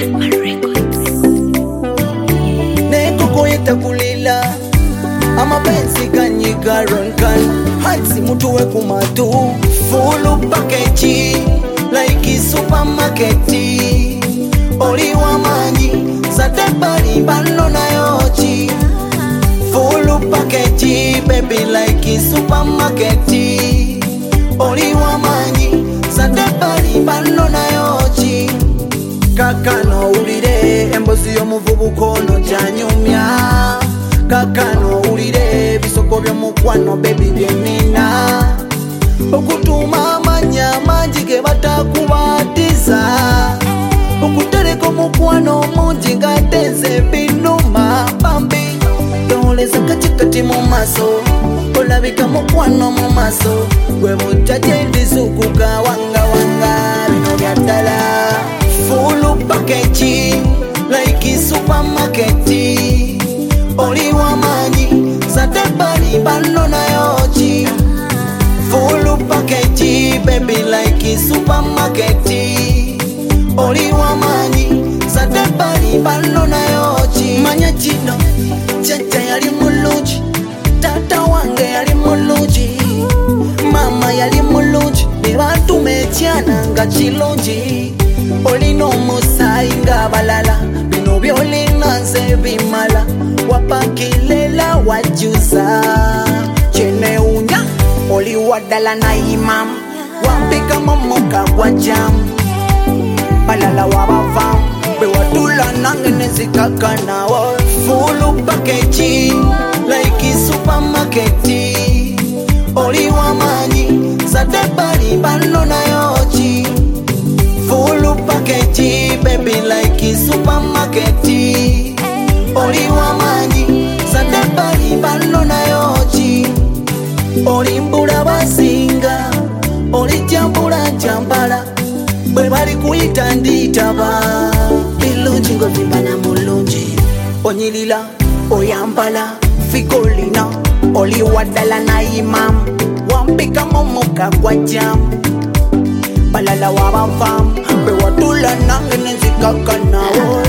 Neko koyeta kulila ama pensi kanyiga ronkan hatsi mutu we kumatu full package like supermarket oli wa manyi satebali bano na yochi full package baby like supermarket oli wa manyi satebali bano na yochi kakano ulire embozi yo muvubuko no janyumya kakano ulire bisoko byo mukwano baby byenina okutuma amanya manjige batakubatiza okutereko mukwano mungi ngatenze binuma bambi toleza katikati mu maso olabika mukwano mu maso gwe butajendizukuka wanga bino byaddala full package like supermarket oli wa manyi satebali bano na yochi full package baby like supermarket oli wa manyi satebali bano na yochi manya chino chacha yali mulungi tata wange yali mulungi mama yali mulungi nebantu metyana nga kilungi olina omusayi nga balala bino byolina nze bimala wapakilela wajuza cheneunya oli wadala na imam wampika momoka kwa jam balala wabafam bewatula nangene zikakana wa full package like supermarket oli wa manyi satebali bano na yochi full package baby like supermarket oli wa manyi satebali bano na yochi oli mbula basinga oli jambula jambala bwe bali kuyita nditaba bilungi ngo vimbana mulungi onyilila oyambala figolina oli wadala na imam wampika momoka kwa jam balala wabafam bewatula nangene zikakanawo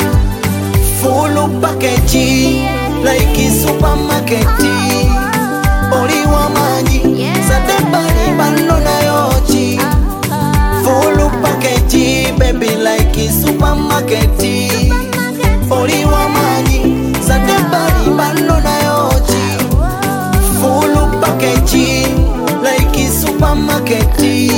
full package like supermarket oli wa manyi satebali bano na yochi full package baby like supermarket oli wa manyi satebali bano na yochi full package like supermarket